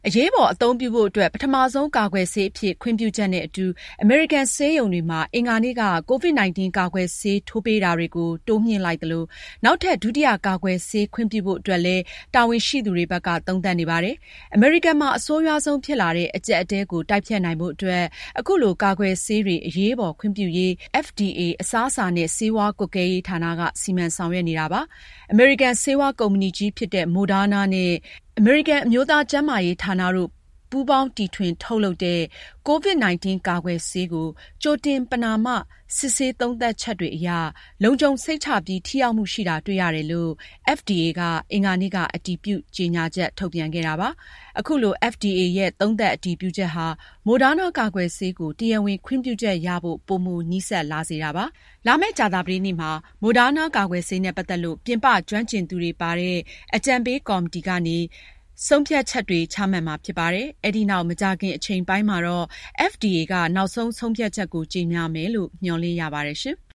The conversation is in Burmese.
အရေးပေါ်အသုံးပြုဖို့အတွက်ပထမဆုံးကာကွယ်ဆေးအဖြစ်ခွင့်ပြုချက်နဲ့အတူအမေရိကန်ဆေးရုံတွေမှာအင်္ဂါနေ့က COVID-19 ကာကွယ်ဆေးထိုးပေးတာတွေကိုတိုးမြှင့်လိုက်သလိုနောက်ထပ်ဒုတိယကာကွယ်ဆေးခွင့်ပြုဖို့အတွက်လည်းတာဝန်ရှိသူတွေဘက်ကသုံးသပ်နေပါတယ်။အမေရိကန်မှာအဆိုးရွားဆုံးဖြစ်လာတဲ့အကျပ်အတည်းကိုတိုက်ဖြတ်နိုင်ဖို့အတွက်အခုလိုကာကွယ်ဆေးတွေအရေးပေါ်ခွင့်ပြုရေး FDA အစားအစာနဲ့ဆေးဝါးကွပ်ကဲရေးဌာနကစီမံဆောင်ရွက်နေတာပါ။အမေရိကန်ဆေးဝါးကုမ္ပဏီကြီးဖြစ်တဲ့ Moderna နဲ့အမေရိကန်အမျိုးသားကျန်းမာရေးဌာနတို့ပူးပေါင်းတီထွင်ထုတ်လုပ်တဲ့ COVID-19 ကာကွယ်ဆေးကိုကြိုတင်ပဏာမစစ်ဆေးသုံးသပ်ချက်တွေအရလုံခြုံစိတ်ချပြီးထိရောက်မှုရှိတာတွေ့ရတယ်လို့ FDA ကအင်္ဂါနေ့ကအတည်ပြုကြေညာချက်ထုတ်ပြန်ခဲ့တာပါ။အခုလို FDA ရဲ့သုံးသပ်အတည်ပြုချက်ဟာ Moderna ကာကွယ်ဆေးကိုတရားဝင်ခွင့်ပြုချက်ရဖို့ပိုမိုနီးစပ်လာစေတာပါ။လာမယ့်ကြာသပတေးနေ့မှာ Moderna ကာကွယ်ဆေးနဲ့ပတ်သက်လို့ပြင်ပကျွမ်းကျင်သူတွေပါတဲ့အကြံပေးကော်မတီကနေဆုံးဖြတ်ချက်တွေချမှတ်မှာဖြစ်ပါတယ်။အဲဒီနောက်မကြာခင်အချိန်ပိုင်းမှာတော့ FDA ကနောက်ဆုံးဆုံးဖြတ်ချက်ကိုကြေညာမယ်လို့မျှော်လင့်ရပါတယ်ရှင်။